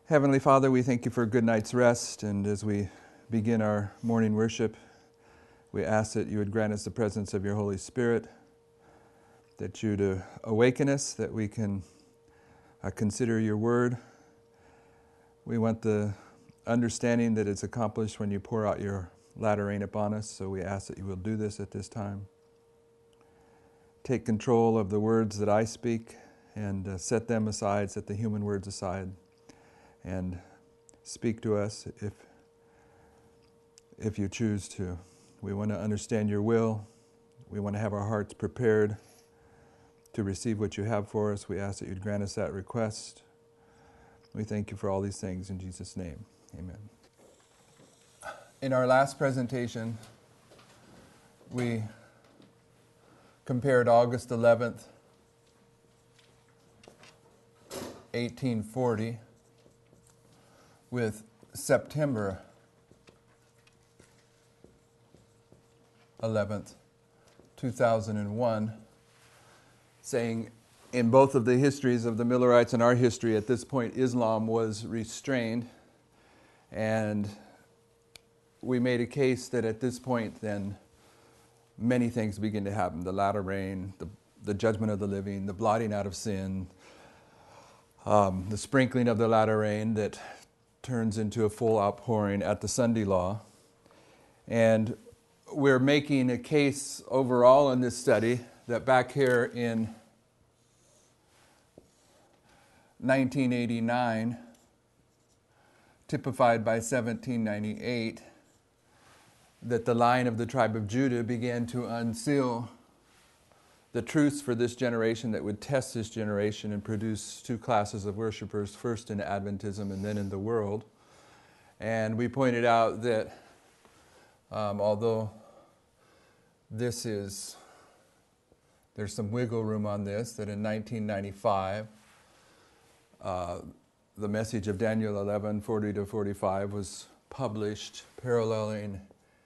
Heavenly Father, we thank you for a good night's rest, and as we begin our morning worship, we ask that you would grant us the presence of your Holy Spirit, that you would awaken us, that we can consider your word. We want the understanding that it's accomplished when you pour out your latter rain upon us, so we ask that you will do this at this time. Take control of the words that I speak and set them aside, set the human words aside, and speak to us if you choose to. We want to understand your will. We want to have our hearts prepared to receive what you have for us. We ask that you'd grant us that request. We thank you for all these things in Jesus' name. Amen. In our last presentation, we compared August 11th, 1840, with September 11th, 2001, saying in both of the histories of the Millerites and our history, at this point, Islam was restrained, and we made a case that at this point, then, many things begin to happen. The latter rain, the judgment of the living, the blotting out of sin, the sprinkling of the latter rain that turns into a full outpouring at the Sunday law. And we're making a case overall in this study that back here in 1989, typified by 1798, that the line of the tribe of Judah began to unseal the truths for this generation that would test this generation and produce two classes of worshipers, first in Adventism and then in the world. And we pointed out that although there's some wiggle room on this, that in 1995, the message of Daniel 11:40-45 was published, paralleling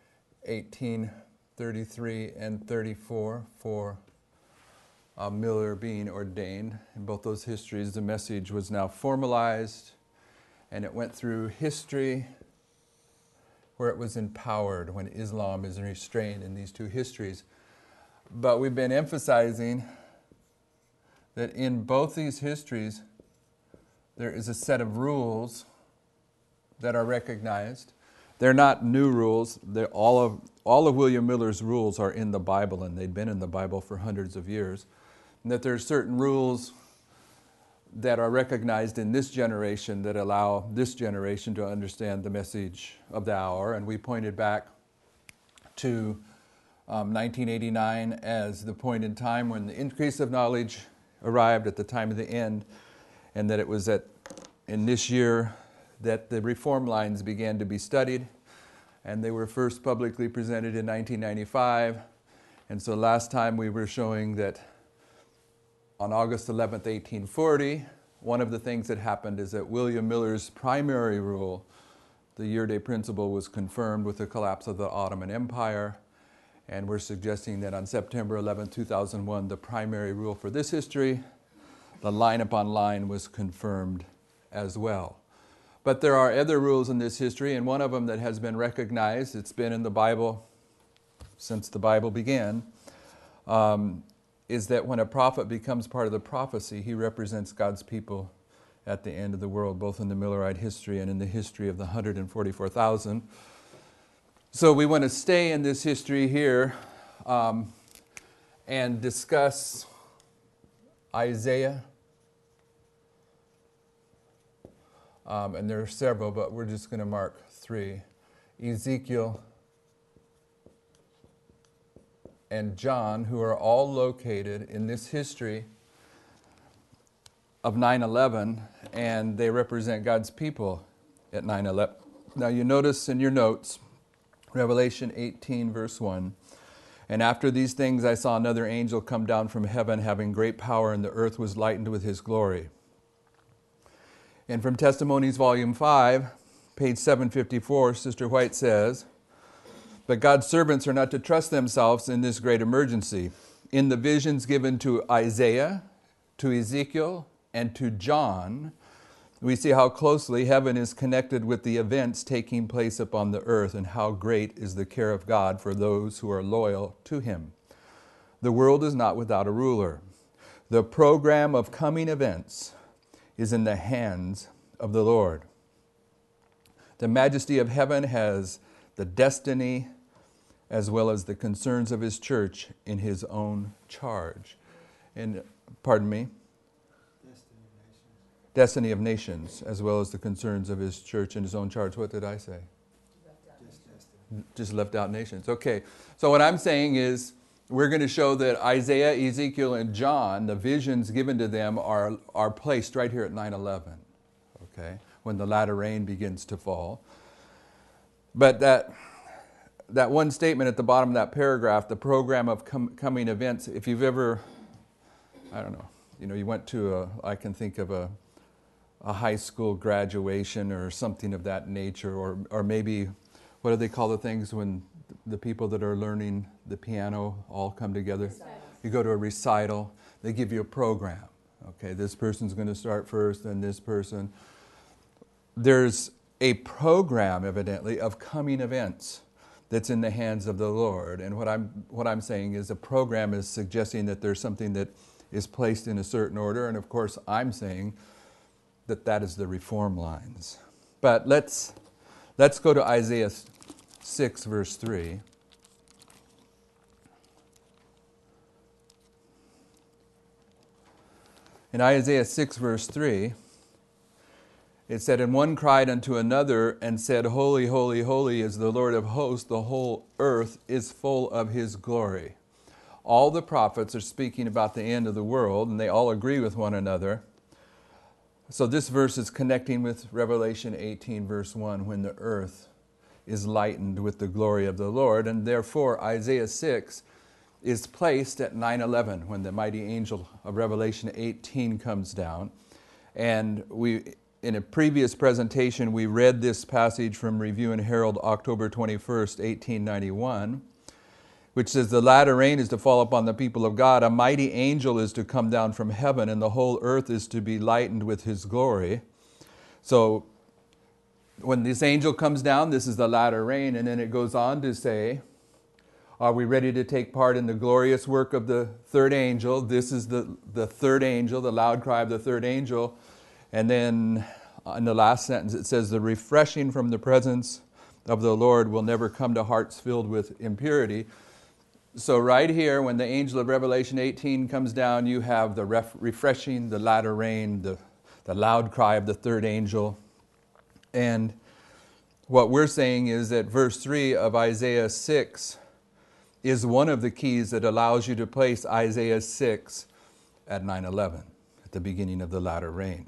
1833 and 34 for Miller being ordained. In both those histories, the message was now formalized, and it went through history where it was empowered when Islam is restrained in these two histories. But we've been emphasizing that in both these histories, there is a set of rules that are recognized. They're not new rules. All of William Miller's rules are in the Bible, and they'd been in the Bible for hundreds of years. And that there are certain rules that are recognized in this generation that allow this generation to understand the message of the hour. And we pointed back to 1989 as the point in time when the increase of knowledge arrived at the time of the end, and that it was in this year that the reform lines began to be studied, and they were first publicly presented in 1995. And so last time we were showing that on August 11th, 1840, one of the things that happened is that William Miller's primary rule, the Year-Day Principle, was confirmed with the collapse of the Ottoman Empire. And we're suggesting that on September 11, 2001, the primary rule for this history, the line upon line, was confirmed as well. But there are other rules in this history, and one of them that has been recognized, it's been in the Bible since the Bible began, is that when a prophet becomes part of the prophecy, he represents God's people at the end of the world, both in the Millerite history and in the history of the 144,000. So we want to stay in this history here and discuss Isaiah. And there are several, but we're just going to mark three. Ezekiel and John, who are all located in this history of 9/11, and they represent God's people at 9/11. Now you notice in your notes, Revelation 18, verse 1, "And after these things I saw another angel come down from heaven, having great power, and the earth was lightened with his glory." And from Testimonies, Volume 5, page 754, Sister White says, "But God's servants are not to trust themselves in this great emergency. In the visions given to Isaiah, to Ezekiel, and to John, we see how closely heaven is connected with the events taking place upon the earth and how great is the care of God for those who are loyal to Him. The world is not without a ruler. The program of coming events is in the hands of the Lord. The majesty of heaven has the destiny as well as the concerns of His church in His own charge. And, pardon me? Destiny of nations, as well as the concerns of His church in His own charge. What did I say? Just left out nations. Okay, so what I'm saying is we're going to show that Isaiah, Ezekiel, and John, the visions given to them are placed right here at 9/11, okay, when the latter rain begins to fall. But that one statement at the bottom of that paragraph, the program of coming events, if you've ever, I don't know, you went to I can think of a high school graduation or something of that nature, or maybe, what do they call the things when the people that are learning the piano all come together? Recital. You go to a recital, they give you a program. Okay, this person's going to start first, then this person. There's a program, evidently, of coming events that's in the hands of the Lord. And what I'm saying is a program is suggesting that there's something that is placed in a certain order, and of course I'm saying that is the reform lines. But let's go to Isaiah 6, verse 3. In Isaiah 6, verse 3, it said, "And one cried unto another and said, Holy, holy, holy is the Lord of hosts, the whole earth is full of His glory." All the prophets are speaking about the end of the world, and they all agree with one another. So this verse is connecting with Revelation 18, verse 1, when the earth is lightened with the glory of the Lord, and therefore Isaiah 6 is placed at 9/11, when the mighty angel of Revelation 18 comes down. And in a previous presentation, we read this passage from Review and Herald, October 21st, 1891, which says, "The latter rain is to fall upon the people of God. A mighty angel is to come down from heaven, and the whole earth is to be lightened with His glory." So when this angel comes down, this is the latter rain, and then it goes on to say, are we ready to take part in the glorious work of the third angel? This is the third angel, the loud cry of the third angel. And then in the last sentence it says, "The refreshing from the presence of the Lord will never come to hearts filled with impurity." So right here, when the angel of Revelation 18 comes down, you have the refreshing, the latter rain, the loud cry of the third angel. And what we're saying is that verse 3 of Isaiah 6 is one of the keys that allows you to place Isaiah 6 at 9/11, at the beginning of the latter rain.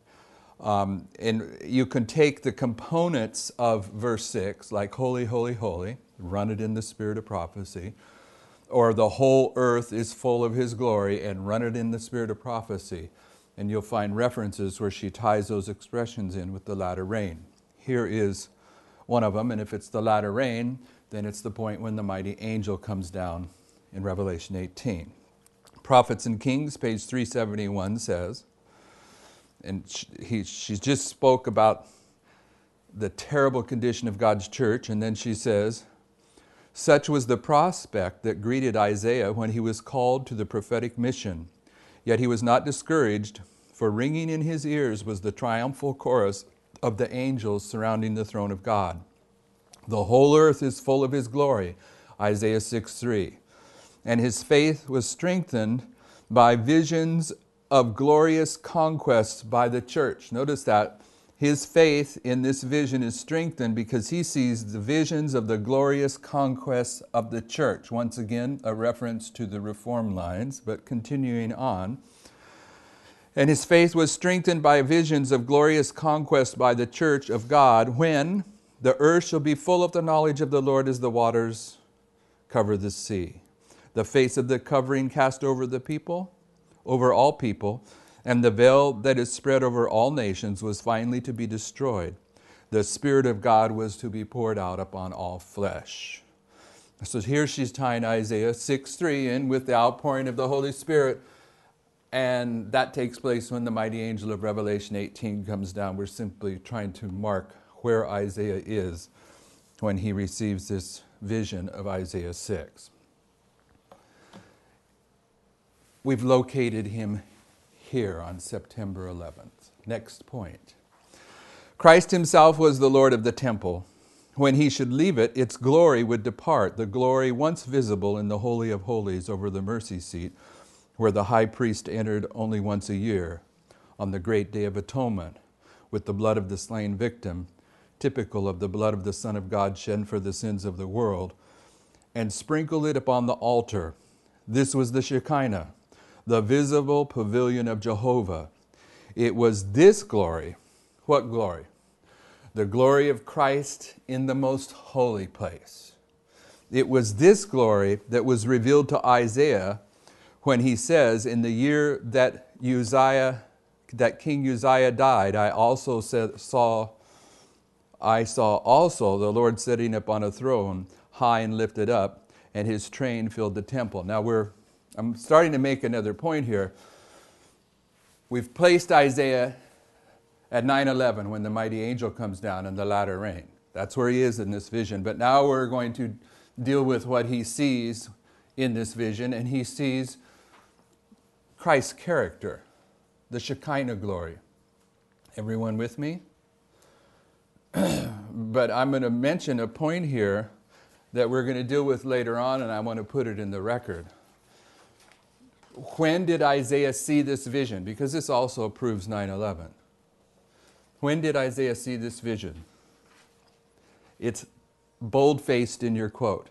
And you can take the components of verse 6, like holy, holy, holy, run it in the spirit of prophecy, or the whole earth is full of His glory, and run it in the spirit of prophecy. And you'll find references where she ties those expressions in with the latter rain. Here is one of them, and if it's the latter rain, then it's the point when the mighty angel comes down in Revelation 18. Prophets and Kings, page 371 says, and she just spoke about the terrible condition of God's church, and then she says, "Such was the prospect that greeted Isaiah when he was called to the prophetic mission. Yet he was not discouraged, for ringing in his ears was the triumphal chorus of the angels surrounding the throne of God. The whole earth is full of His glory," Isaiah 6:3. "And his faith was strengthened by visions of glorious conquests by the church." Notice that. His faith in this vision is strengthened because he sees the visions of the glorious conquests of the church. Once again, a reference to the reform lines, but continuing on. "And his faith was strengthened by visions of glorious conquest by the church of God, when the earth shall be full of the knowledge of the Lord as the waters cover the sea. The face of the covering cast over the people, over all people, and the veil that is spread over all nations was finally to be destroyed. The Spirit of God was to be poured out upon all flesh." So here she's tying Isaiah 6:3 in with the outpouring of the Holy Spirit And that takes place when the mighty angel of Revelation 18 comes down. We're simply trying to mark where Isaiah is when he receives this vision of Isaiah 6. We've located him here on September 11th. Next point. Christ himself was the Lord of the temple. When he should leave it, its glory would depart, the glory once visible in the Holy of Holies over the mercy seat, where the high priest entered only once a year, on the great day of atonement, with the blood of the slain victim, typical of the blood of the Son of God shed for the sins of the world, and sprinkled it upon the altar. This was the Shekinah, the visible pavilion of Jehovah. It was this glory. What glory? The glory of Christ in the most holy place. It was this glory that was revealed to Isaiah when he says, in the year that King Uzziah died, I saw also the Lord sitting upon a throne, high and lifted up, and his train filled the temple. Now I'm starting to make another point here. We've placed Isaiah at 9/11 when the mighty angel comes down in the latter rain. That's where he is in this vision. But now we're going to deal with what he sees in this vision, and he sees Christ's character, the Shekinah glory. Everyone with me? But I'm going to mention a point here that we're going to deal with later on, and I want to put it in the record. When did Isaiah see this vision? Because this also proves 9/11. When did Isaiah see this vision? It's bold-faced in your quote.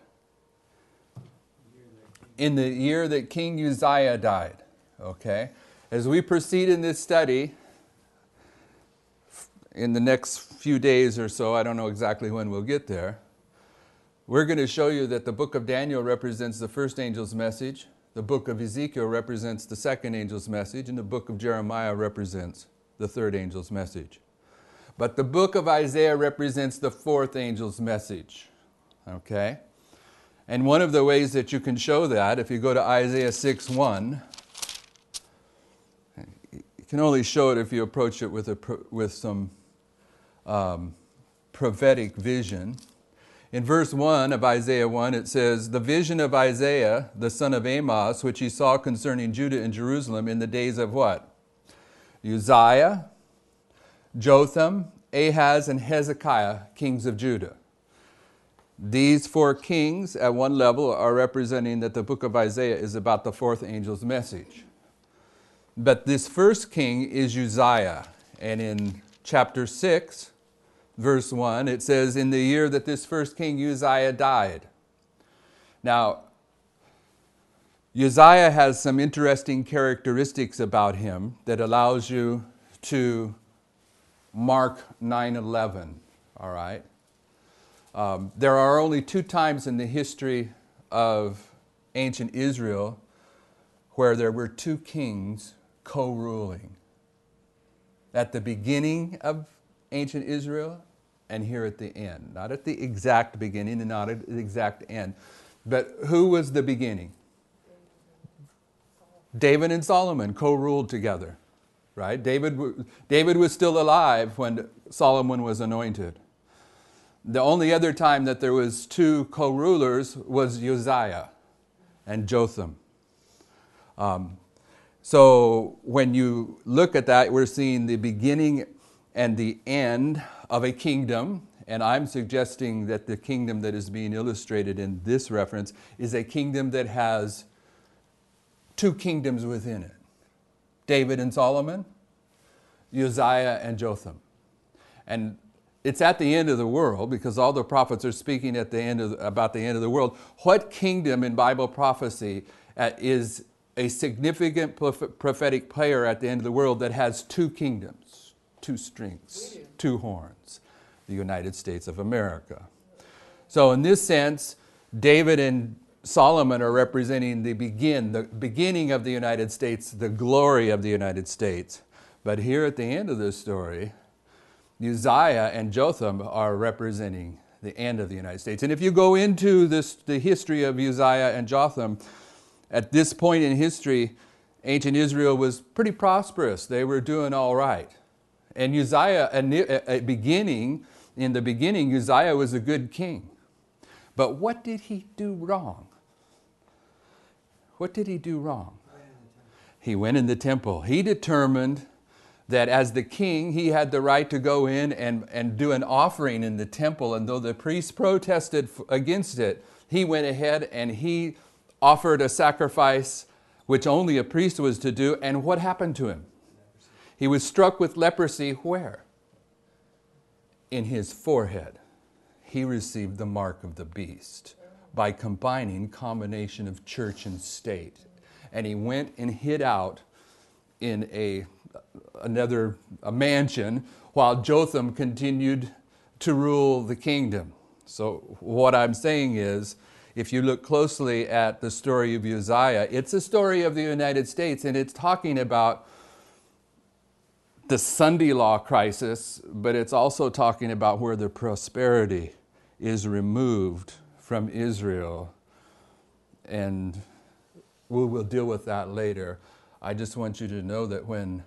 In the year that King Uzziah died. Okay? As we proceed in this study, in the next few days or so, I don't know exactly when we'll get there, we're going to show you that the book of Daniel represents the first angel's message, the book of Ezekiel represents the second angel's message, and the book of Jeremiah represents the third angel's message. But the book of Isaiah represents the fourth angel's message. Okay? And one of the ways that you can show that, if you go to Isaiah 6:1, you can only show it if you approach it with some prophetic vision. In verse 1 of Isaiah 1, it says, the vision of Isaiah, the son of Amos, which he saw concerning Judah and Jerusalem in the days of what? Uzziah, Jotham, Ahaz, and Hezekiah, kings of Judah. These four kings at one level are representing that the book of Isaiah is about the fourth angel's message. But this first king is Uzziah. And in chapter 6, verse 1, it says, in the year that this first king Uzziah died. Now, Uzziah has some interesting characteristics about him that allows you to mark 9/11, all right? There are only two times in the history of ancient Israel where there were two kings co-ruling. At the beginning of ancient Israel and here at the end. Not at the exact beginning and not at the exact end. But who was the beginning? David and Solomon co-ruled together. Right? David was still alive when Solomon was anointed. The only other time that there was two co-rulers was Uzziah and Jotham. So when you look at that, we're seeing the beginning and the end of a kingdom. And I'm suggesting that the kingdom that is being illustrated in this reference is a kingdom that has two kingdoms within it. David and Solomon, Uzziah and Jotham. And it's at the end of the world because all the prophets are speaking about the end of the world. What kingdom in Bible prophecy is a significant prophetic player at the end of the world that has two kingdoms, two strings, two horns? The United States of America. So in this sense, David and Solomon are representing the beginning of the United States, the glory of the United States. But here at the end of this story, Uzziah and Jotham are representing the end of the United States. And if you go into the history of Uzziah and Jotham, at this point in history, Ancient Israel was pretty prosperous. They were doing all right. And Uzziah, in the beginning, Uzziah was a good king. But what did he do wrong? What did he do wrong? He went in the temple. He determined that as the king, he had the right to go in and do an offering in the temple. And though the priests protested against it, he went ahead and he offered a sacrifice which only a priest was to do. And what happened to him? He was struck with leprosy where? In his forehead. He received the mark of the beast by combination of church and state. And he went and hid out in a mansion while Jotham continued to rule the kingdom. So what I'm saying is, if you look closely at the story of Uzziah, it's a story of the United States, and it's talking about the Sunday law crisis, but it's also talking about where the prosperity is removed from Israel. And we'll deal with that later. I just want you to know that when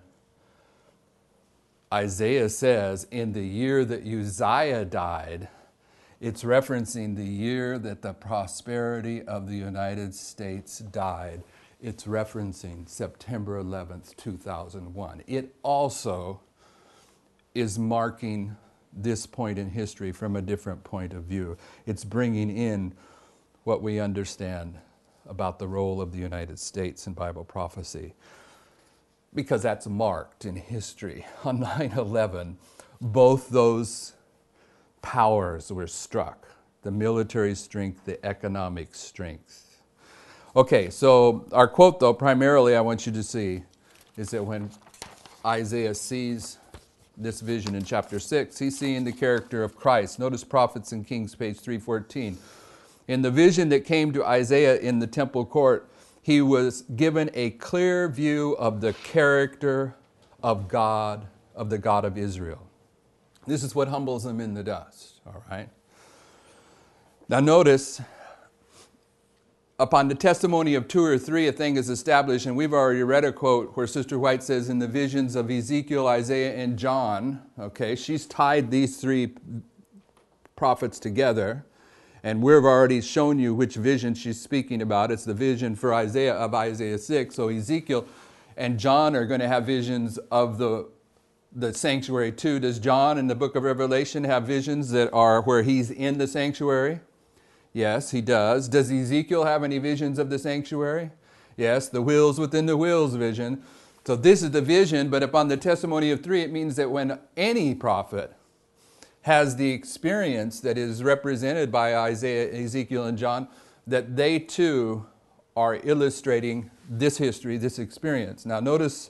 Isaiah says, in the year that Uzziah died, it's referencing the year that the prosperity of the United States died. It's referencing September 11th, 2001. It also is marking this point in history from a different point of view. It's bringing in what we understand about the role of the United States in Bible prophecy, because that's marked in history. On 9/11, both those powers were struck, the military strength, the economic strength. Okay, so our quote, though, primarily I want you to see is that when Isaiah sees this vision in chapter 6, he's seeing the character of Christ. Notice Prophets and Kings, page 314. In the vision that came to Isaiah in the temple court, he was given a clear view of the character of God, of the God of Israel. This is what humbles him in the dust, all right? Now notice, upon the testimony of two or three, a thing is established, and we've already read a quote where Sister White says, in the visions of Ezekiel, Isaiah, and John, okay, she's tied these three prophets together, and we've already shown you which vision she's speaking about. It's the vision for Isaiah of Isaiah 6, so Ezekiel and John are going to have visions of the sanctuary too. Does John in the book of Revelation have visions that are where he's in the sanctuary? Yes, he does. Does Ezekiel have any visions of the sanctuary? Yes, the wheels within the wheels vision. So this is the vision, but upon the testimony of three, it means that when any prophet has the experience that is represented by Isaiah, Ezekiel, and John, that they too are illustrating this history, this experience. Now notice,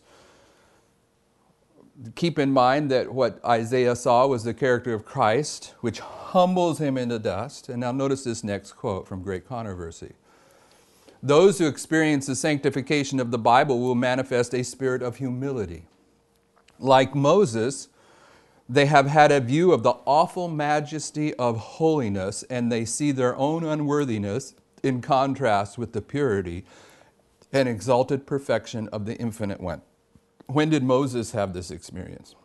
keep in mind that what Isaiah saw was the character of Christ, which humbles him into dust. And now notice this next quote from Great Controversy. Those who experience the sanctification of the Bible will manifest a spirit of humility. Like Moses, they have had a view of the awful majesty of holiness, and they see their own unworthiness in contrast with the purity and exalted perfection of the Infinite One. When did Moses have this experience?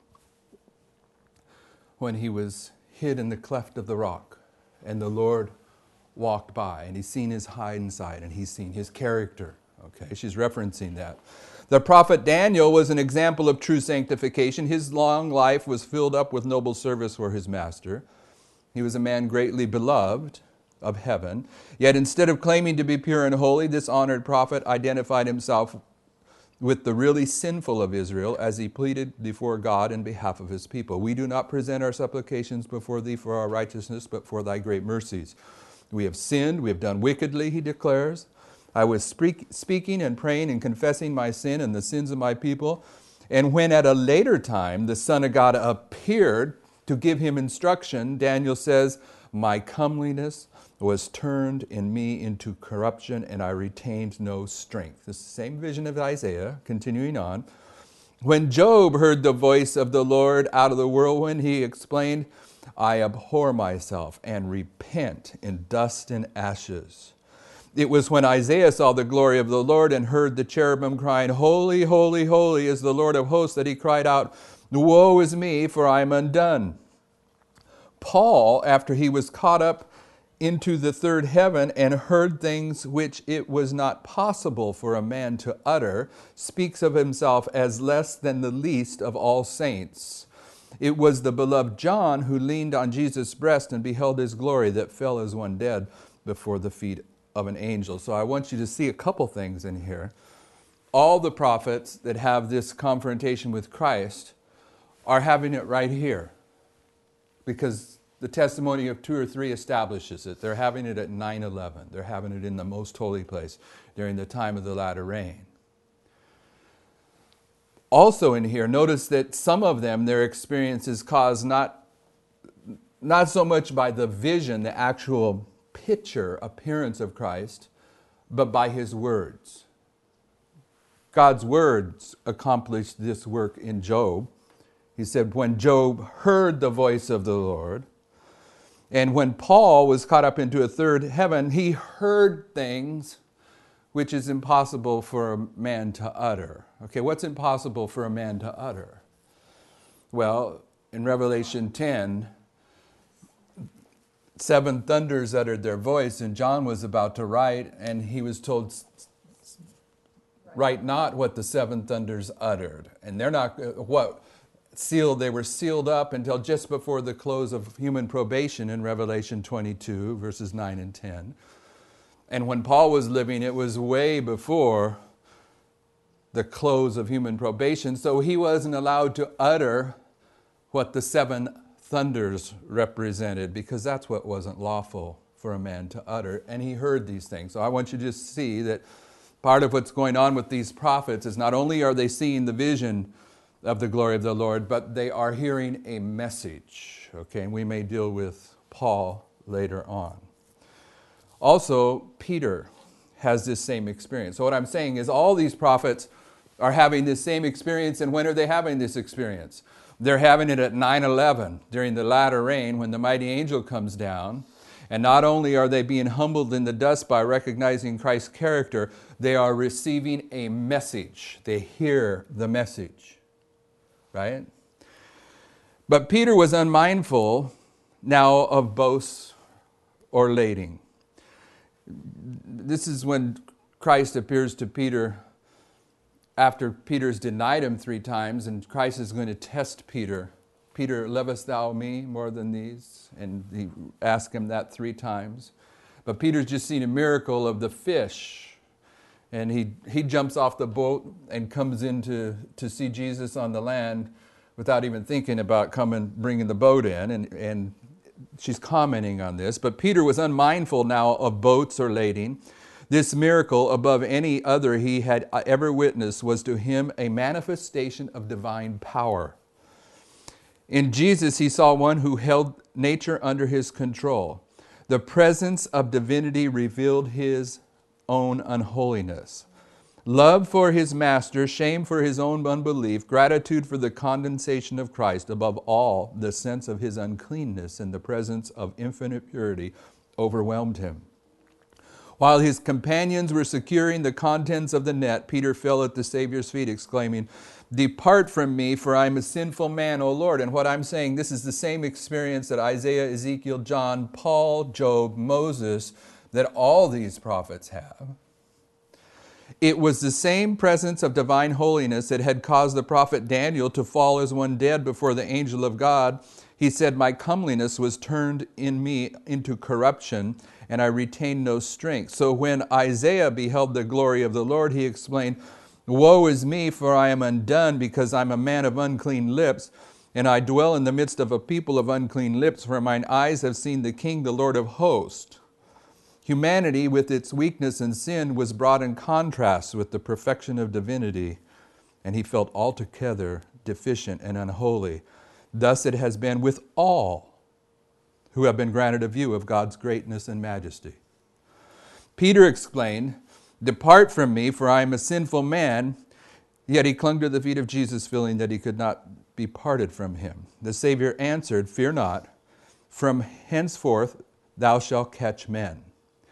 When he was hid in the cleft of the rock, and the Lord walked by, and he's seen his hiding side, and he's seen his character. Okay, she's referencing that. The prophet Daniel was an example of true sanctification. His long life was filled up with noble service for his master. He was a man greatly beloved of heaven. Yet instead of claiming to be pure and holy, this honored prophet identified himself with the really sinful of Israel as he pleaded before God in behalf of his people. We do not present our supplications before thee for our righteousness, but for thy great mercies. We have sinned, we have done wickedly, he declares. I was speaking and praying and confessing my sin and the sins of my people. And when at a later time the Son of God appeared to give him instruction, Daniel says, my comeliness was turned in me into corruption, and I retained no strength. This is the same vision of Isaiah, continuing on. When Job heard the voice of the Lord out of the whirlwind, he explained, I abhor myself and repent in dust and ashes. It was when Isaiah saw the glory of the Lord and heard the cherubim crying, "Holy, holy, holy is the Lord of hosts," that he cried out, "Woe is me, for I am undone." Paul, after he was caught up into the third heaven and heard things which it was not possible for a man to utter, speaks of himself as less than the least of all saints. It was the beloved John who leaned on Jesus' breast and beheld his glory that fell as one dead before the feet of an angel. So I want you to see a couple things in here. All the prophets that have this confrontation with Christ are having it right here, because the testimony of 2 or 3 establishes it. They're having it at 9/11. They're having it in the most holy place during the time of the latter rain. Also in here, notice that some of them, their experience is caused not so much by the vision, the actual picture, appearance of Christ, but by his words. God's words accomplished this work in Job. He said, when Job heard the voice of the Lord, and when Paul was caught up into a third heaven, he heard things which is impossible for a man to utter. Okay, what's impossible for a man to utter? Well, in Revelation 10, 7 thunders uttered their voice, and John was about to write, and he was told, write not what the 7 thunders uttered. And they're not, they were sealed up until just before the close of human probation in Revelation 22, verses 9 and 10. And when Paul was living, it was way before the close of human probation, so he wasn't allowed to utter what the 7 thunders represented, because that's what wasn't lawful for a man to utter, and he heard these things. So I want you to just see that part of what's going on with these prophets is not only are they seeing the vision of the glory of the Lord, but they are hearing a message. Okay, and we may deal with Paul later on. Also, Peter has this same experience. So what I'm saying is all these prophets are having this same experience, and when are they having this experience? They're having it at 9/11 during the latter rain when the mighty angel comes down. And not only are they being humbled in the dust by recognizing Christ's character, they are receiving a message. They hear the message, right? But Peter was unmindful now of boasts or lading. This is when Christ appears to Peter after Peter's denied him 3 times, and Christ is going to test Peter. Peter, lovest thou me more than these? And he asked him that 3 times. But Peter's just seen a miracle of the fish. And he jumps off the boat and comes in to see Jesus on the land without even thinking about bringing the boat in. And she's commenting on this. But Peter was unmindful now of boats or lading. This miracle, above any other he had ever witnessed, was to him a manifestation of divine power. In Jesus, he saw one who held nature under his control. The presence of divinity revealed his own unholiness. Love for his master, shame for his own unbelief, gratitude for the condensation of Christ, above all, the sense of his uncleanness in the presence of infinite purity overwhelmed him. While his companions were securing the contents of the net, Peter fell at the Savior's feet, exclaiming, "Depart from me, for I am a sinful man, O Lord." And what I'm saying, this is the same experience that Isaiah, Ezekiel, John, Paul, Job, Moses, that all these prophets have. It was the same presence of divine holiness that had caused the prophet Daniel to fall as one dead before the angel of God. He said, "My comeliness was turned in me into corruption, and I retained no strength." So when Isaiah beheld the glory of the Lord, he explained, "Woe is me, for I am undone, because I'm a man of unclean lips, and I dwell in the midst of a people of unclean lips, for mine eyes have seen the King, the Lord of hosts." Humanity, with its weakness and sin, was brought in contrast with the perfection of divinity, and he felt altogether deficient and unholy. Thus it has been with all who have been granted a view of God's greatness and majesty. Peter explained, "Depart from me, for I am a sinful man." Yet he clung to the feet of Jesus, feeling that he could not be parted from him. The Savior answered, "Fear not, from henceforth thou shalt catch men."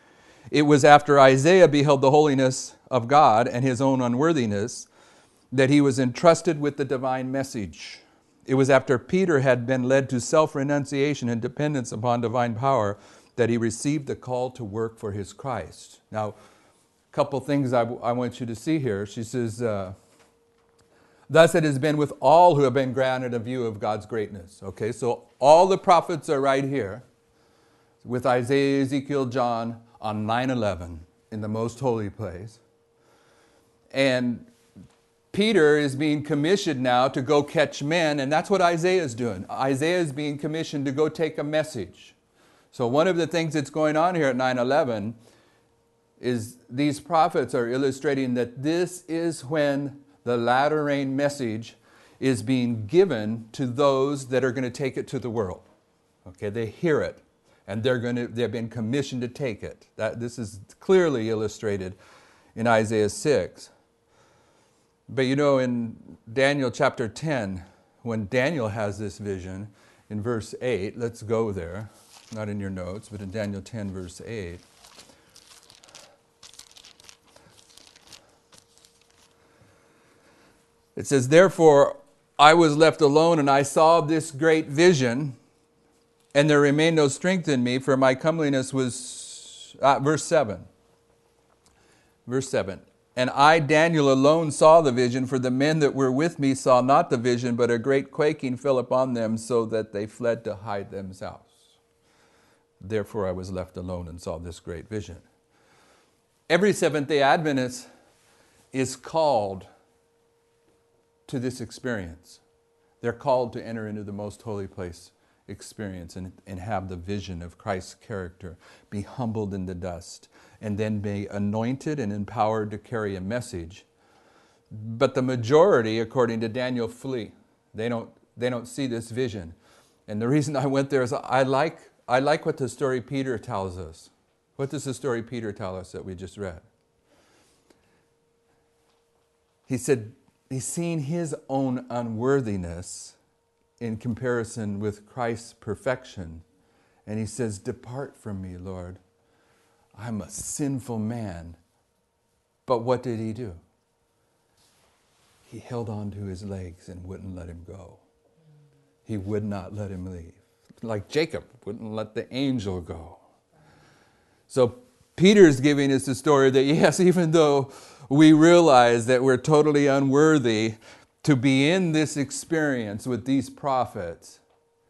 It was after Isaiah beheld the holiness of God and his own unworthiness that he was entrusted with the divine message. It was after Peter had been led to self-renunciation and dependence upon divine power that he received the call to work for his Christ. Now, a couple things I want you to see here. She says, thus it has been with all who have been granted a view of God's greatness. Okay, so all the prophets are right here with Isaiah, Ezekiel, John on 9/11 in the most holy place. And Peter is being commissioned now to go catch men, and that's what Isaiah is doing. Isaiah is being commissioned to go take a message. So one of the things that's going on here at 9/11 is these prophets are illustrating that this is when the latter rain message is being given to those that are going to take it to the world. Okay, they hear it, and they've been commissioned to take it. This is clearly illustrated in Isaiah 6. But you know, in Daniel chapter 10, when Daniel has this vision, in verse 8, let's go there, not in your notes, but in Daniel 10, verse 8. It says, therefore, I was left alone, and I saw this great vision, and there remained no strength in me, for my comeliness was... verse 7. Verse 7. And I, Daniel, alone saw the vision, for the men that were with me saw not the vision, but a great quaking fell upon them, so that they fled to hide themselves. Therefore I was left alone and saw this great vision. Every Seventh-day Adventist is called to this experience. They're called to enter into the most holy place experience and have the vision of Christ's character, be humbled in the dust, and then be anointed and empowered to carry a message. But the majority, according to Daniel, flee. They don't see this vision. And the reason I went there is I like what the story Peter tells us. What does the story Peter tell us that we just read? He said he's seen his own unworthiness in comparison with Christ's perfection. And he says, depart from me, Lord. I'm a sinful man. But what did he do? He held on to his legs and wouldn't let him go. He would not let him leave. Like Jacob wouldn't let the angel go. So Peter's giving us the story that yes, even though we realize that we're totally unworthy to be in this experience with these prophets,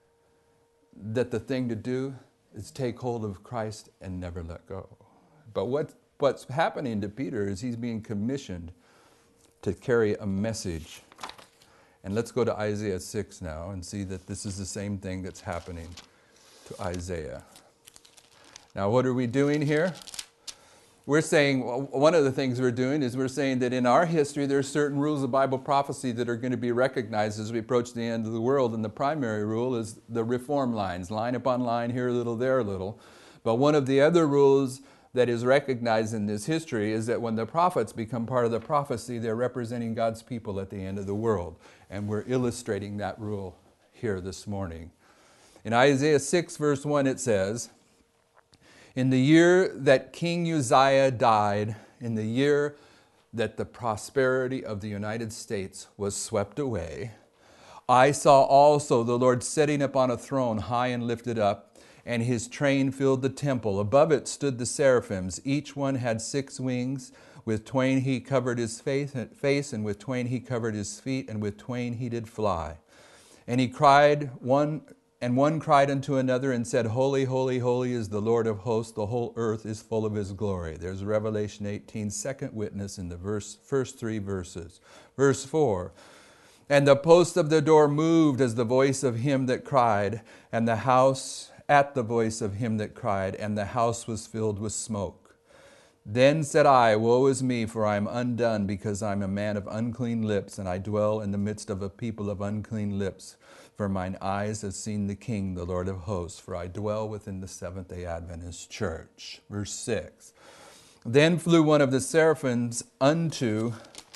that the thing to do is take hold of Christ and never let go. But what's happening to Peter is he's being commissioned to carry a message. And let's go to Isaiah 6 now and see that this is the same thing that's happening to Isaiah. Now, what are we doing here? We're saying, one of the things we're doing is we're saying that in our history there are certain rules of Bible prophecy that are going to be recognized as we approach the end of the world. And the primary rule is the reform lines, line upon line, here a little, there a little. But one of the other rules that is recognized in this history is that when the prophets become part of the prophecy, they're representing God's people at the end of the world. And we're illustrating that rule here this morning. In Isaiah 6 verse 1 it says, in the year that King Uzziah died, in the year that the prosperity of the United States was swept away, I saw also the Lord sitting upon a throne high and lifted up, and his train filled the temple. Above it stood the seraphims. Each one had 6 wings. With twain he covered his face, and with twain he covered his feet, and with twain he did fly. And he cried, one cried unto another and said, Holy, holy, holy is the Lord of hosts. The whole earth is full of his glory. There's Revelation 18, second witness in the first 3 verses. Verse 4, and the post of the door moved as the voice of him that cried, and the house at the voice of him that cried, and the house was filled with smoke. Then said I, Woe is me, for I am undone, because I am a man of unclean lips, and I dwell in the midst of a people of unclean lips. For mine eyes have seen the King, the Lord of hosts, for I dwell within the Seventh-day Adventist church. Verse 6. Then flew one of the seraphims unto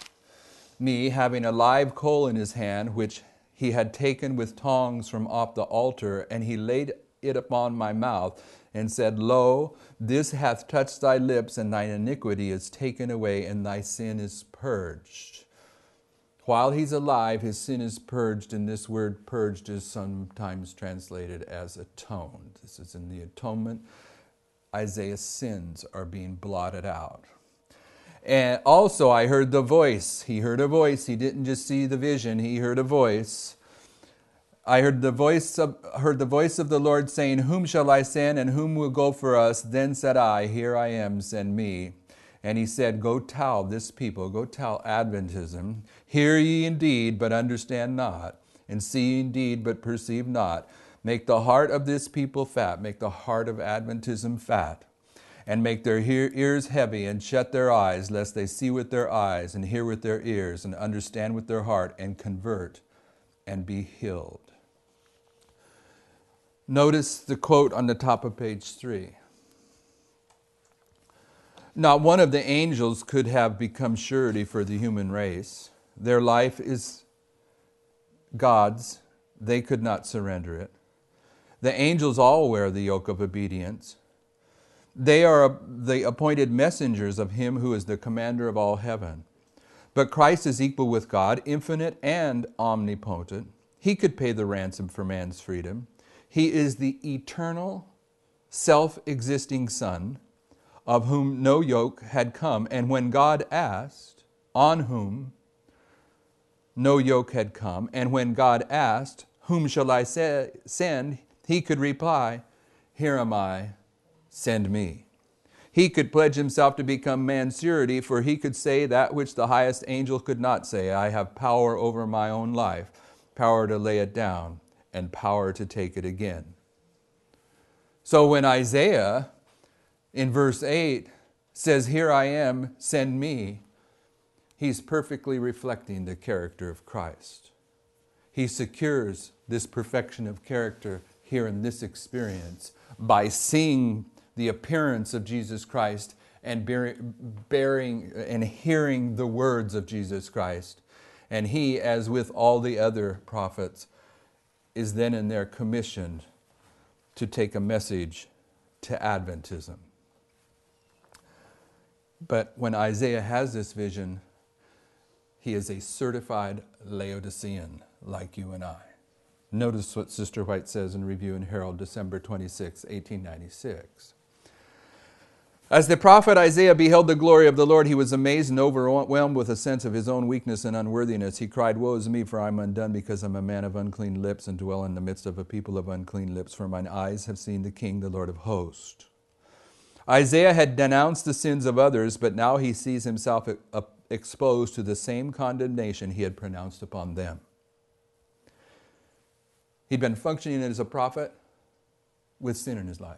me, having a live coal in his hand, which he had taken with tongs from off the altar, and he laid it upon my mouth, and said, Lo, this hath touched thy lips, and thine iniquity is taken away, and thy sin is purged. While he's alive, his sin is purged, and this word purged is sometimes translated as atoned. This is in the atonement. Isaiah's sins are being blotted out. And also I heard the voice. He heard a voice. He didn't just see the vision. He heard a voice. I heard the voice of the Lord saying, Whom shall I send, and whom will go for us? Then said I, Here I am, send me. And he said, Go tell this people, go tell Adventism, hear ye indeed, but understand not, and see indeed, but perceive not. Make the heart of this people fat, make the heart of Adventism fat, and make their ears heavy, and shut their eyes, lest they see with their eyes, and hear with their ears, and understand with their heart, and convert, and be healed. Notice the quote on the top of page 3. Not one of the angels could have become surety for the human race. Their life is God's. They could not surrender it. The angels all wear the yoke of obedience. They are the appointed messengers of Him who is the commander of all heaven. But Christ is equal with God, infinite and omnipotent. He could pay the ransom for man's freedom. He is the eternal, self-existing Son, of whom no yoke had come. And when God asked, on whom no yoke had come, and when God asked, Whom shall I send? He could reply, Here am I, send me. He could pledge himself to become man's surety, for he could say that which the highest angel could not say. I have power over my own life, power to lay it down, and power to take it again. So when Isaiah, in verse 8, says, Here I am, send me, he's perfectly reflecting the character of Christ. He secures this perfection of character here in this experience by seeing the appearance of Jesus Christ and bearing and hearing the words of Jesus Christ. And he, as with all the other prophets, is then in there commissioned to take a message to Adventism. But when Isaiah has this vision, he is a certified Laodicean like you and I. Notice what Sister White says in Review and Herald, December 26, 1896. As the prophet Isaiah beheld the glory of the Lord, he was amazed and overwhelmed with a sense of his own weakness and unworthiness. He cried, Woe is me, for I am undone, because I am a man of unclean lips, and dwell in the midst of a people of unclean lips, for mine eyes have seen the King, the Lord of hosts. Isaiah had denounced the sins of others, but now he sees himself exposed to the same condemnation he had pronounced upon them. He'd been functioning as a prophet with sin in his life.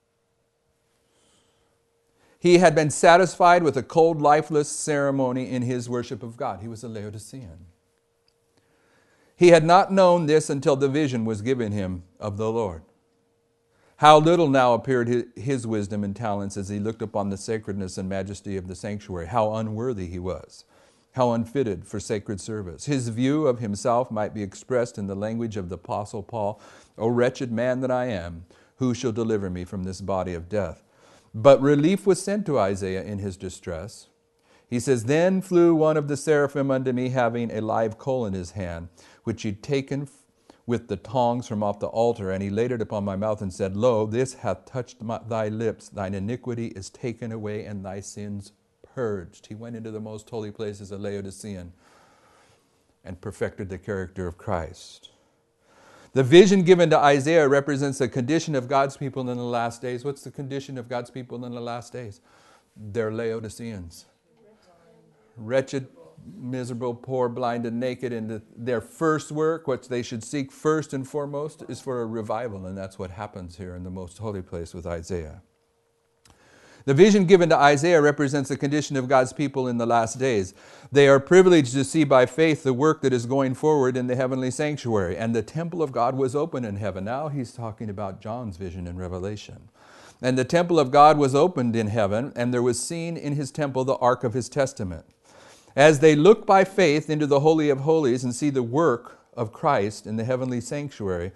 He had been satisfied with a cold, lifeless ceremony in his worship of God. He was a Laodicean. He had not known this until the vision was given him of the Lord. How little now appeared his wisdom and talents as he looked upon the sacredness and majesty of the sanctuary. How unworthy he was. How unfitted for sacred service. His view of himself might be expressed in the language of the Apostle Paul, O wretched man that I am, who shall deliver me from this body of death? But relief was sent to Isaiah in his distress. He says, Then flew one of the seraphim unto me, having a live coal in his hand, which he'd taken with the tongs from off the altar, and he laid it upon my mouth and said, Lo, this hath touched thy lips, thine iniquity is taken away, and thy sins purged. He went into the most holy place as a Laodicean and perfected the character of Christ. The vision given to Isaiah represents the condition of God's people in the last days. What's the condition of God's people in the last days? They're Laodiceans. Wretched, miserable, poor, blind, and naked. And their first work, what they should seek first and foremost, is for a revival. And that's what happens here in the most holy place with Isaiah. The vision given to Isaiah represents the condition of God's people in the last days. They are privileged to see by faith the work that is going forward in the heavenly sanctuary. And the temple of God was open in heaven. Now he's talking about John's vision in Revelation. And the temple of God was opened in heaven, and there was seen in his temple the ark of his testament. As they look by faith into the Holy of Holies and see the work of Christ in the heavenly sanctuary,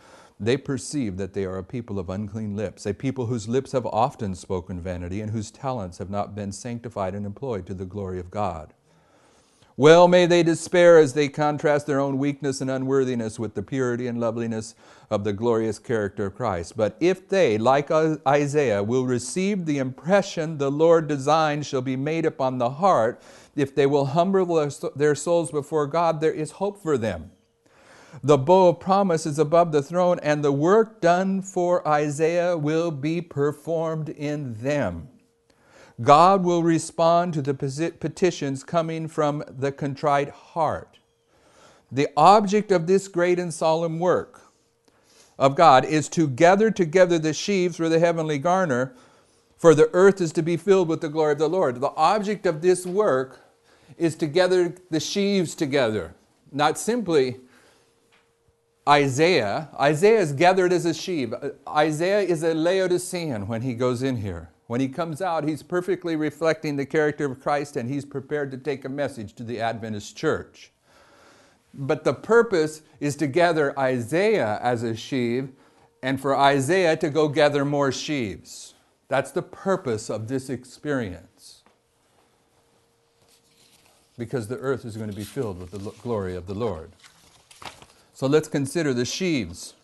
They perceive that they are a people of unclean lips, a people whose lips have often spoken vanity and whose talents have not been sanctified and employed to the glory of God. Well may they despair as they contrast their own weakness and unworthiness with the purity and loveliness of the glorious character of Christ. But if they, like Isaiah, will receive the impression the Lord designed shall be made upon the heart, if they will humble their souls before God, there is hope for them. The bow of promise is above the throne, and the work done for Isaiah will be performed in them. God will respond to the petitions coming from the contrite heart. The object of this great and solemn work of God is to gather together the sheaves for the heavenly garner, for the earth is to be filled with the glory of the Lord. The object of this work is to gather the sheaves together, not simply Isaiah. Isaiah is gathered as a sheaf. Isaiah is a Laodicean when he goes in here. When he comes out, he's perfectly reflecting the character of Christ, and he's prepared to take a message to the Adventist church. But the purpose is to gather Isaiah as a sheaf, and for Isaiah to go gather more sheaves. That's the purpose of this experience. Because the earth is going to be filled with the glory of the Lord. So let's consider the sheaves.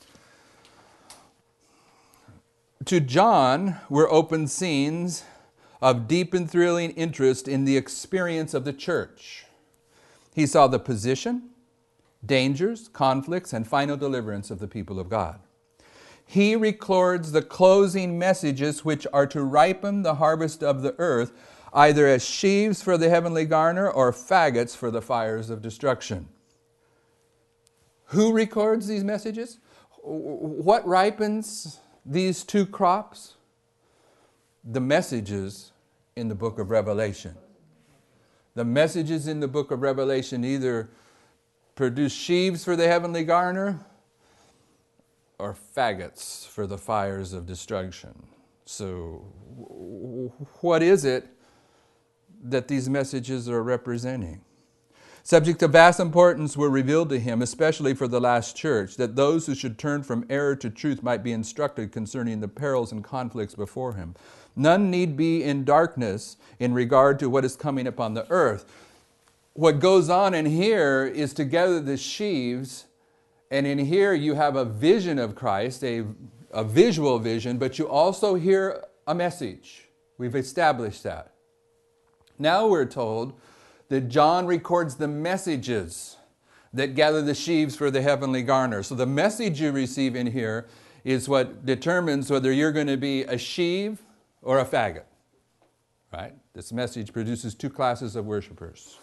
To John were open scenes of deep and thrilling interest in the experience of the church. He saw the position, dangers, conflicts, and final deliverance of the people of God. He records the closing messages which are to ripen the harvest of the earth, either as sheaves for the heavenly garner or faggots for the fires of destruction. Who records these messages? What ripens these two crops? The messages in the book of Revelation. The messages in the book of Revelation either produce sheaves for the heavenly garner or faggots for the fires of destruction. So, what is it that these messages are representing? Subjects of vast importance were revealed to him, especially for the last church, that those who should turn from error to truth might be instructed concerning the perils and conflicts before him. None need be in darkness in regard to what is coming upon the earth. What goes on in here is to gather the sheaves, and in here you have a vision of Christ, a visual vision, but you also hear a message. We've established that. Now we're told that John records the messages that gather the sheaves for the heavenly garner. So the message you receive in here is what determines whether you're going to be a sheaf or a faggot. Right? This message produces two classes of worshipers.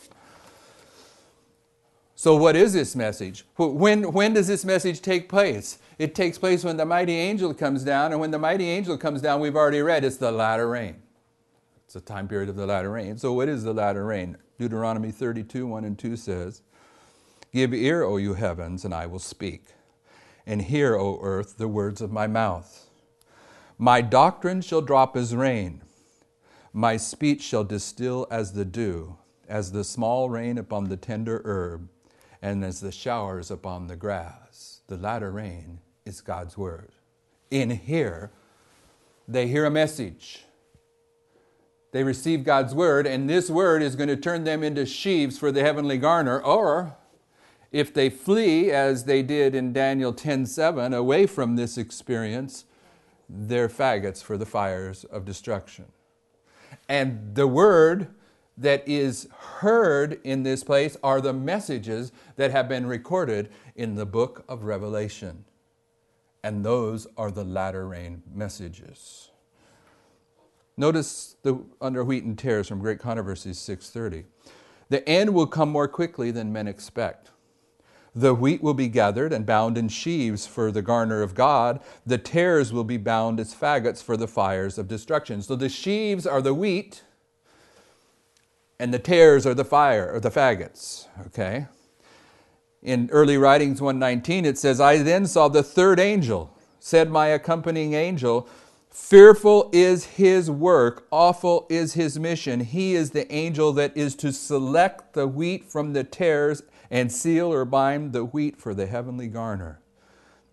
So what is this message? When does this message take place? It takes place when the mighty angel comes down, and when the mighty angel comes down, we've already read, it's the latter rain. It's a time period of the latter rain. So what is the latter rain? Deuteronomy 32, 1 and 2 says, "Give ear, O you heavens, and I will speak, and hear, O earth, the words of my mouth. My doctrine shall drop as rain. My speech shall distill as the dew, as the small rain upon the tender herb, and as the showers upon the grass." The latter rain is God's word. In here, they hear a message. They receive God's word, and this word is going to turn them into sheaves for the heavenly garner, or if they flee, as they did in Daniel 10:7, away from this experience, they're faggots for the fires of destruction. And the word that is heard in this place are the messages that have been recorded in the book of Revelation. And those are the latter rain messages. Notice under wheat and tares from Great Controversies 6:30. The end will come more quickly than men expect. The wheat will be gathered and bound in sheaves for the garner of God. The tares will be bound as faggots for the fires of destruction. So the sheaves are the wheat, and the tares are the fire, or the faggots. Okay? In early writings 1:19 it says, "I then saw the third angel, said my accompanying angel, fearful is his work, awful is his mission. He is the angel that is to select the wheat from the tares and seal or bind the wheat for the heavenly garner."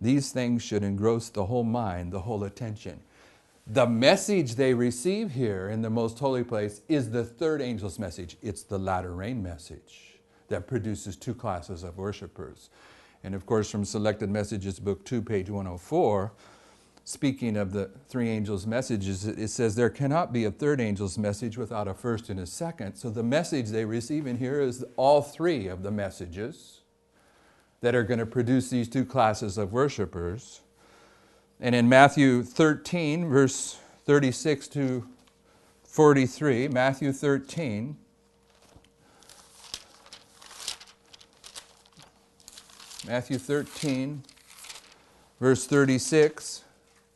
These things should engross the whole mind, the whole attention. The message they receive here in the most holy place is the third angel's message. It's the latter rain message that produces two classes of worshipers. And of course, from Selected Messages, Book 2, page 104, speaking of the three angels' messages, it says there cannot be a third angel's message without a first and a second. So the message they receive in here is all three of the messages that are going to produce these two classes of worshipers. And in Matthew 13, verse 36 to 43, Matthew 13, verse 36,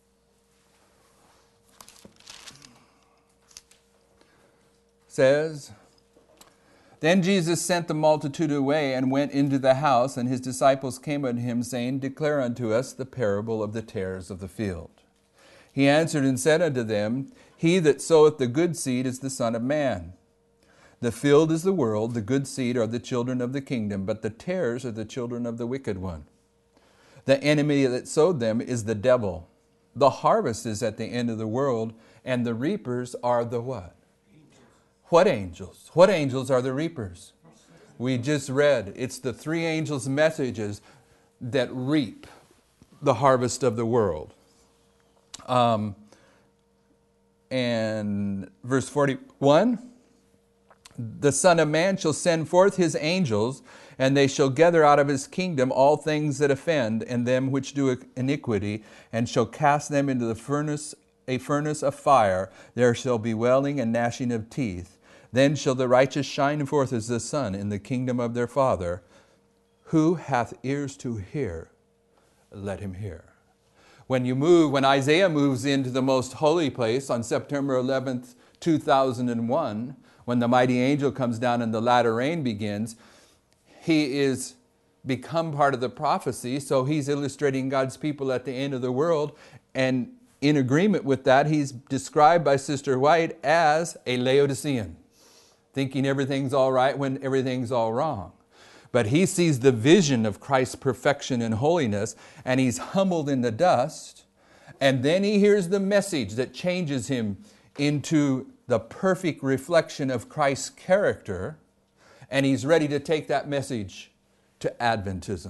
says, Then Jesus sent the multitude away and went into the house, and his disciples came unto him, saying, Declare unto us the parable of the tares of the field. He answered and said unto them, He that soweth the good seed is the Son of Man. The field is the world, the good seed are the children of the kingdom, but the tares are the children of the wicked one. The enemy that sowed them is the devil. The harvest is at the end of the world, and the reapers are the what? What angels? What angels are the reapers? We just read. It's the three angels' messages that reap the harvest of the world. And verse 41, the Son of Man shall send forth his angels, and they shall gather out of his kingdom all things that offend, and them which do iniquity, and shall cast them into a furnace of fire. There shall be wailing and gnashing of teeth. Then shall the righteous shine forth as the sun in the kingdom of their Father. Who hath ears to hear, let him hear. When Isaiah moves into the most holy place on September 11th, 2001, when the mighty angel comes down and the latter rain begins, he is become part of the prophecy, so he's illustrating God's people at the end of the world, and in agreement with that, he's described by Sister White as a Laodicean, thinking everything's all right when everything's all wrong. But he sees the vision of Christ's perfection and holiness, and he's humbled in the dust, and then he hears the message that changes him into the perfect reflection of Christ's character, and he's ready to take that message to Adventism.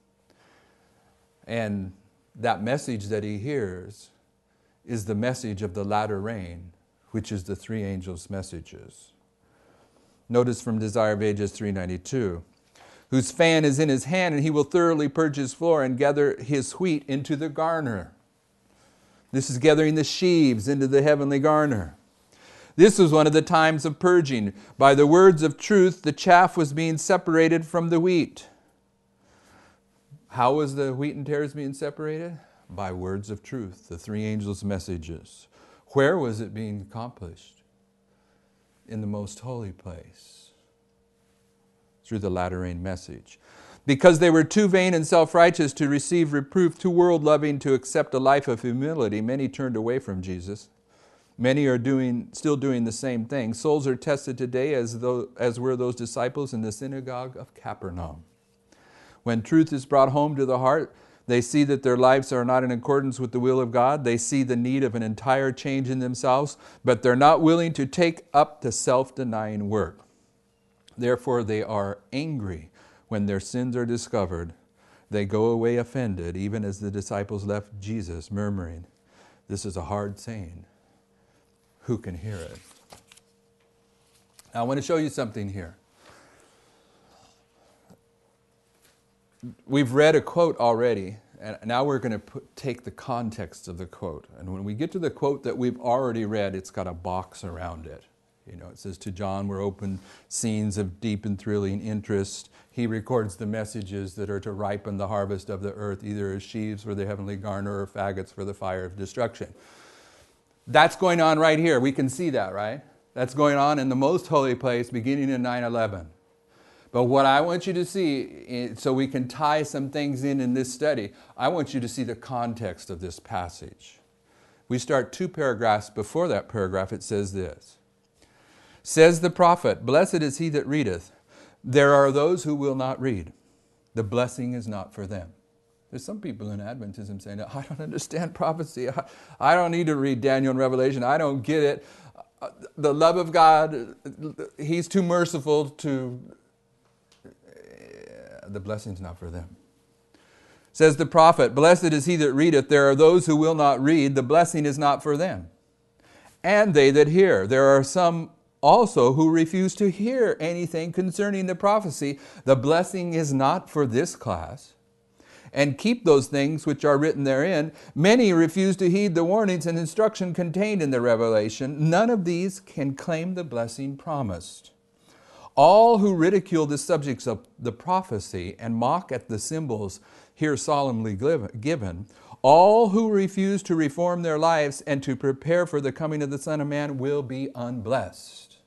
And that message that he hears is the message of the latter rain, which is the three angels' messages. Notice from Desire of Ages 392, whose fan is in his hand, and he will thoroughly purge his floor and gather his wheat into the garner. This is gathering the sheaves into the heavenly garner. This was one of the times of purging. By the words of truth, the chaff was being separated from the wheat. How was the wheat and tares being separated? By words of truth, the three angels' messages. Where was it being accomplished? In the most holy place, through the latter rain message. Because they were too vain and self-righteous to receive reproof, too world-loving to accept a life of humility, many turned away from Jesus. Many are still doing the same thing. Souls are tested today as were those disciples in the synagogue of Capernaum. When truth is brought home to the heart, they see that their lives are not in accordance with the will of God. They see the need of an entire change in themselves, but they're not willing to take up the self-denying work. Therefore, they are angry when their sins are discovered. They go away offended, even as the disciples left Jesus, murmuring, "This is a hard saying. Who can hear it?" Now, I want to show you something here. We've read a quote already, and now we're going to take the context of the quote. And when we get to the quote that we've already read, it's got a box around it. You know, it says, "To John were open scenes of deep and thrilling interest. He records the messages that are to ripen the harvest of the earth, either as sheaves for the heavenly garner or faggots for the fire of destruction." That's going on right here. We can see that, right? That's going on in the most holy place beginning in 9/11. But what I want you to see, so we can tie some things in this study, I want you to see the context of this passage. We start 2 paragraphs before that paragraph. It says this. Says the prophet, "Blessed is he that readeth. There are those who will not read. The blessing is not for them." There's some people in Adventism saying, I don't understand prophecy. I don't need to read Daniel and Revelation. I don't get it. The love of God, He's too merciful to... The blessing's not for them. Says the prophet, blessed is he that readeth. There are those who will not read. The blessing is not for them. And they that hear. There are some also who refuse to hear anything concerning the prophecy. The blessing is not for this class. And keep those things which are written therein. Many refuse to heed the warnings and instruction contained in the revelation. None of these can claim the blessing promised. All who ridicule the subjects of the prophecy and mock at the symbols here solemnly given, all who refuse to reform their lives and to prepare for the coming of the Son of Man will be unblessed.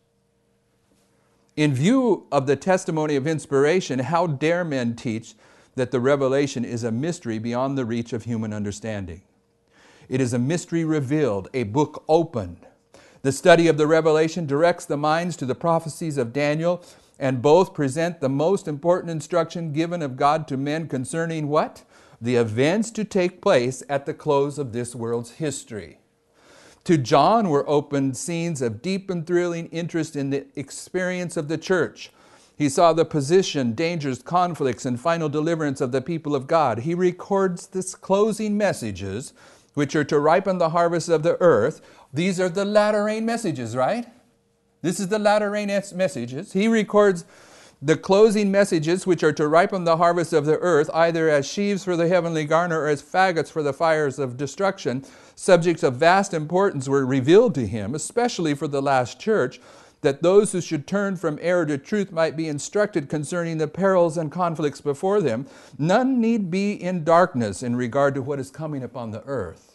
In view of the testimony of inspiration, how dare men teach that the revelation is a mystery beyond the reach of human understanding? It is a mystery revealed, a book opened. The study of the revelation directs the minds to the prophecies of Daniel, and both present the most important instruction given of God to men concerning what? The events to take place at the close of this world's history. To John were opened scenes of deep and thrilling interest in the experience of the church. He saw the position, dangers, conflicts, and final deliverance of the people of God. He records this closing messages, which are to ripen the harvest of the earth. These are the latter rain messages, right? This is the latter rain messages. He records the closing messages, which are to ripen the harvest of the earth, either as sheaves for the heavenly garner or as faggots for the fires of destruction. Subjects of vast importance were revealed to him, especially for the last church, that those who should turn from error to truth might be instructed concerning the perils and conflicts before them. None need be in darkness in regard to what is coming upon the earth.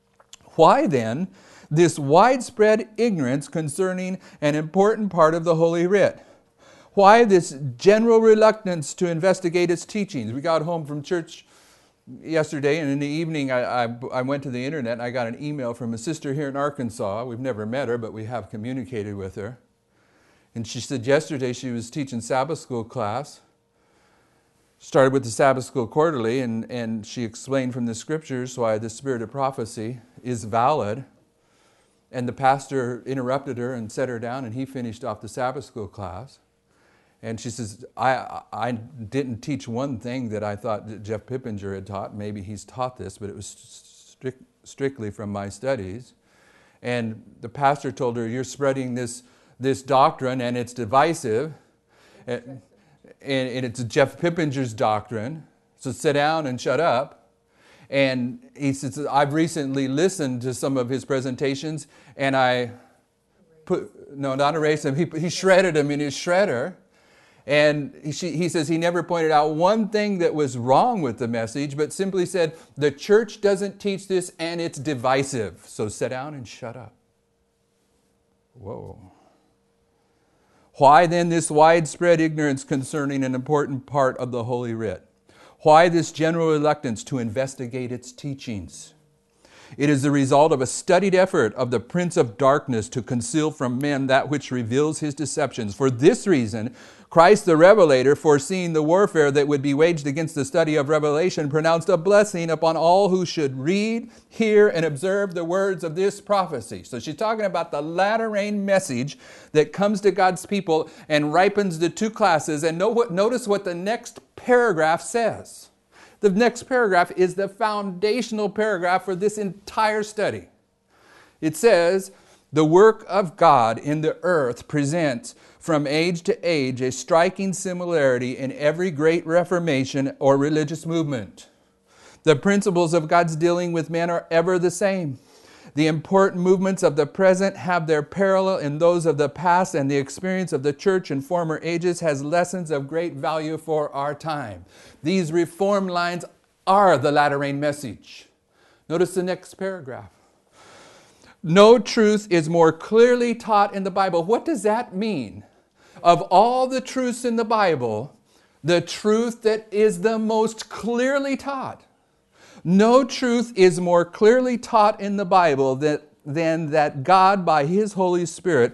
Why then this widespread ignorance concerning an important part of the Holy Writ? Why this general reluctance to investigate its teachings? We got home from church yesterday, and in the evening I went to the internet and I got an email from a sister here in Arkansas. We've never met her, but we have communicated with her. And she said yesterday she was teaching Sabbath school class. Started with the Sabbath school quarterly, and she explained from the scriptures why the spirit of prophecy is valid. And the pastor interrupted her and set her down, and he finished off the Sabbath school class. And she says, I didn't teach one thing that I thought that Jeff Pippinger had taught. Maybe he's taught this, but it was strictly from my studies. And the pastor told her, you're spreading this doctrine, and it's divisive. And it's Jeff Pippinger's doctrine. So sit down and shut up. And he says, I've recently listened to some of his presentations, and not erased him, he shredded him in his shredder. And he says he never pointed out one thing that was wrong with the message, but simply said, the church doesn't teach this and it's divisive. So sit down and shut up. Whoa. Why then this widespread ignorance concerning an important part of the Holy Writ? Why this general reluctance to investigate its teachings? It is the result of a studied effort of the prince of darkness to conceal from men that which reveals his deceptions. For this reason, Christ the Revelator, foreseeing the warfare that would be waged against the study of Revelation, pronounced a blessing upon all who should read, hear, and observe the words of this prophecy. So she's talking about the latter rain message that comes to God's people and ripens the two classes. And notice what the next paragraph says. The next paragraph is the foundational paragraph for this entire study. It says, the work of God in the earth presents from age to age a striking similarity in every great reformation or religious movement. The principles of God's dealing with men are ever the same. The important movements of the present have their parallel in those of the past, and the experience of the church in former ages has lessons of great value for our time. These reform lines are the latter rain message. Notice the next paragraph. No truth is more clearly taught in the Bible. What does that mean? Of all the truths in the Bible, the truth that is the most clearly taught. No truth is more clearly taught in the Bible than that God, by His Holy Spirit,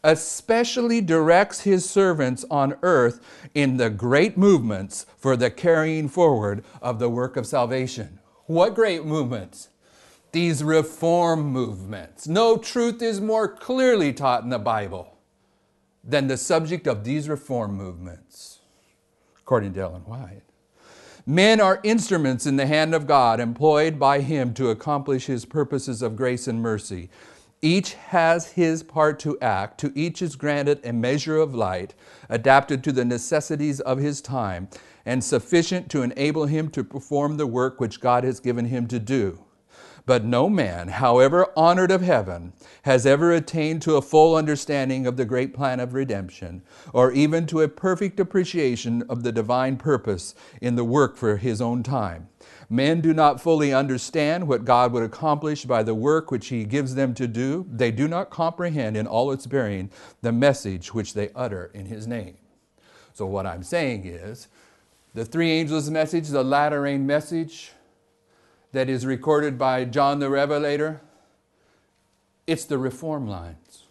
especially directs his servants on earth in the great movements for the carrying forward of the work of salvation. What great movements? These reform movements. No truth is more clearly taught in the Bible than the subject of these reform movements, according to Ellen White. Men are instruments in the hand of God, employed by him to accomplish his purposes of grace and mercy. Each has his part to act. To each is granted a measure of light, adapted to the necessities of his time, and sufficient to enable him to perform the work which God has given him to do. But no man, however honored of heaven, has ever attained to a full understanding of the great plan of redemption, or even to a perfect appreciation of the divine purpose in the work for his own time. Men do not fully understand what God would accomplish by the work which he gives them to do. They do not comprehend in all its bearing the message which they utter in his name. So what I'm saying is, the three angels' message, the latter rain message, that is recorded by John the Revelator, it's the reform lines.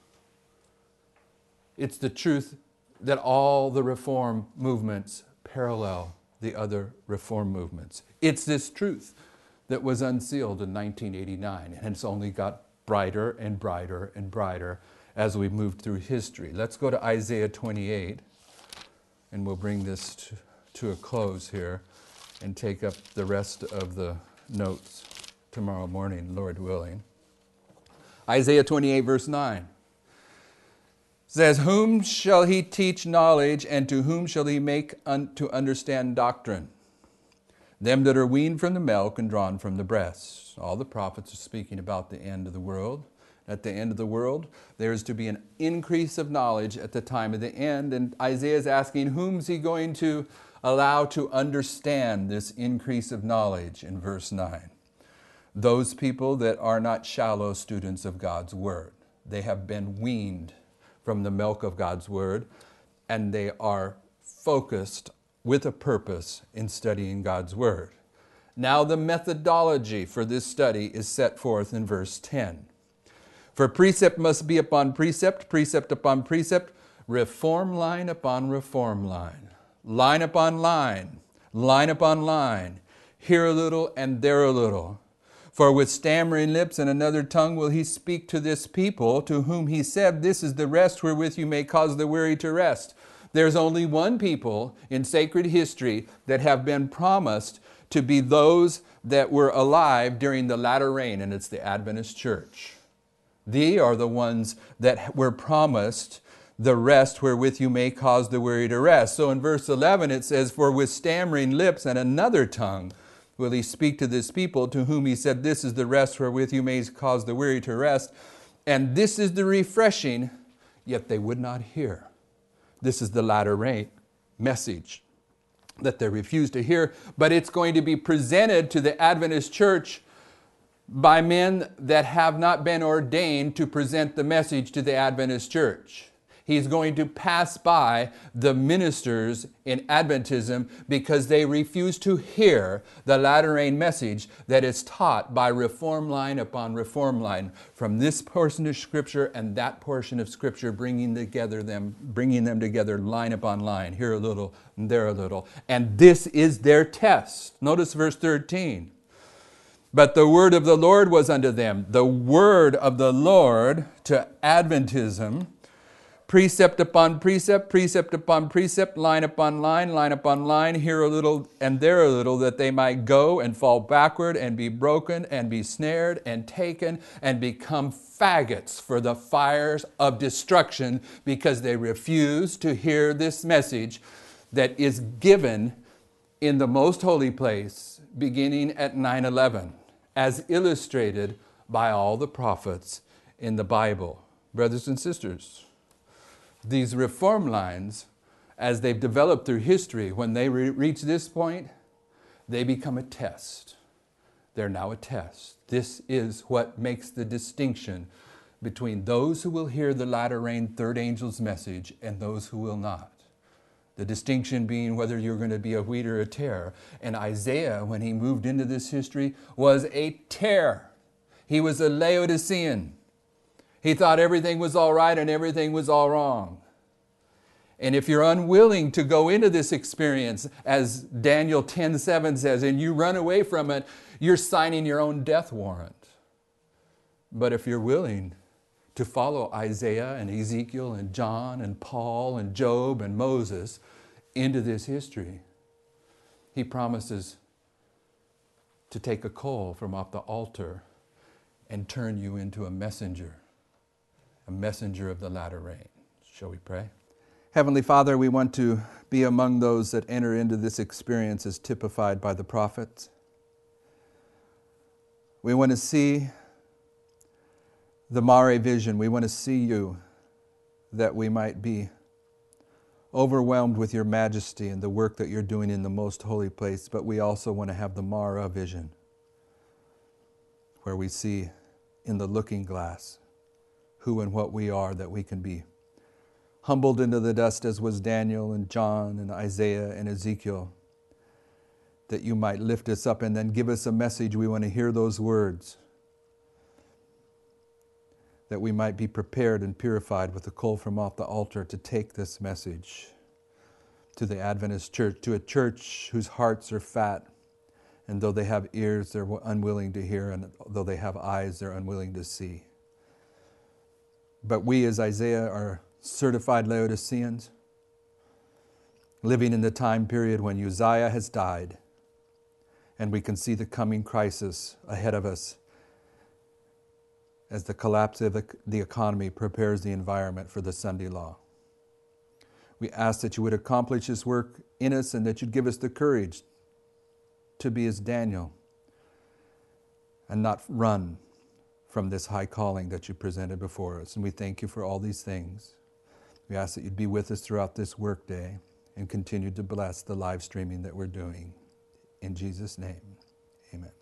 It's the truth that all the reform movements parallel the other reform movements. It's this truth that was unsealed in 1989, and it's only got brighter and brighter and brighter as we moved through history. Let's go to Isaiah 28, and we'll bring this to a close here and take up the rest of the notes tomorrow morning, Lord willing. Isaiah 28, verse 9 says, "Whom shall he teach knowledge, and to whom shall he make to understand doctrine? Them that are weaned from the milk and drawn from the breast." All the prophets are speaking about the end of the world. At the end of the world, there is to be an increase of knowledge at the time of the end. And Isaiah is asking, whom's he going to allow to understand this increase of knowledge in verse 9? Those people that are not shallow students of God's Word. They have been weaned from the milk of God's Word, and they are focused with a purpose in studying God's Word. Now the methodology for this study is set forth in verse 10. "For precept must be upon precept, precept upon precept, reform line upon reform line. Line upon line, line upon line, here a little and there a little. For with stammering lips and another tongue will he speak to this people, to whom he said, this is the rest wherewith you may cause the weary to rest." There's only one people in sacred history that have been promised to be those that were alive during the latter rain, and it's the Adventist church. They are the ones that were promised the rest wherewith you may cause the weary to rest. So in verse 11 it says, "For with stammering lips and another tongue will he speak to this people, to whom he said, this is the rest wherewith you may cause the weary to rest. And this is the refreshing, yet they would not hear." This is the latter rain message that they refuse to hear, but it's going to be presented to the Adventist church by men that have not been ordained to present the message to the Adventist church. He's going to pass by the ministers in Adventism because they refuse to hear the latter rain message that is taught by reform line upon reform line, from this portion of Scripture and that portion of Scripture, bringing them together line upon line, here a little and there a little. And this is their test. Notice verse 13. "But the word of the Lord was unto them." The word of the Lord to Adventism, precept upon precept, precept upon precept, line upon line, line upon line, here a little and there a little, that they might go and fall backward and be broken and be snared and taken and become faggots for the fires of destruction, because they refuse to hear this message that is given in the most holy place beginning at 9/11, as illustrated by all the prophets in the Bible. Brothers and sisters, these reform lines, as they've developed through history, when they reach this point, they become a test. They're now a test. This is what makes the distinction between those who will hear the latter rain third angel's message and those who will not. The distinction being whether you're going to be a wheat or a tare. And Isaiah, when he moved into this history, was a tare. He was a Laodicean. He thought everything was all right and everything was all wrong. And if you're unwilling to go into this experience, as Daniel 10:7 says, and you run away from it, you're signing your own death warrant. But if you're willing to follow Isaiah and Ezekiel and John and Paul and Job and Moses into this history, he promises to take a coal from off the altar and turn you into a messenger of the latter rain. Shall we pray? Heavenly Father, we want to be among those that enter into this experience as typified by the prophets. We want to see the Mare vision. We want to see you, that we might be overwhelmed with your majesty and the work that you're doing in the most holy place. But we also want to have the Mara vision, where we see in the looking glass who and what we are, that we can be humbled into the dust as was Daniel and John and Isaiah and Ezekiel, that you might lift us up and then give us a message. We want to hear those words, that we might be prepared and purified with the coal from off the altar to take this message to the Adventist church, to a church whose hearts are fat, and though they have ears, they're unwilling to hear, and though they have eyes, they're unwilling to see. But we, as Isaiah, are certified Laodiceans, living in the time period when Uzziah has died, and we can see the coming crisis ahead of us as the collapse of the economy prepares the environment for the Sunday law. We ask that you would accomplish this work in us, and that you'd give us the courage to be as Daniel and not run from this high calling that you presented before us. And we thank you for all these things. We ask that you'd be with us throughout this work day and continue to bless the live streaming that we're doing. In Jesus' name, amen.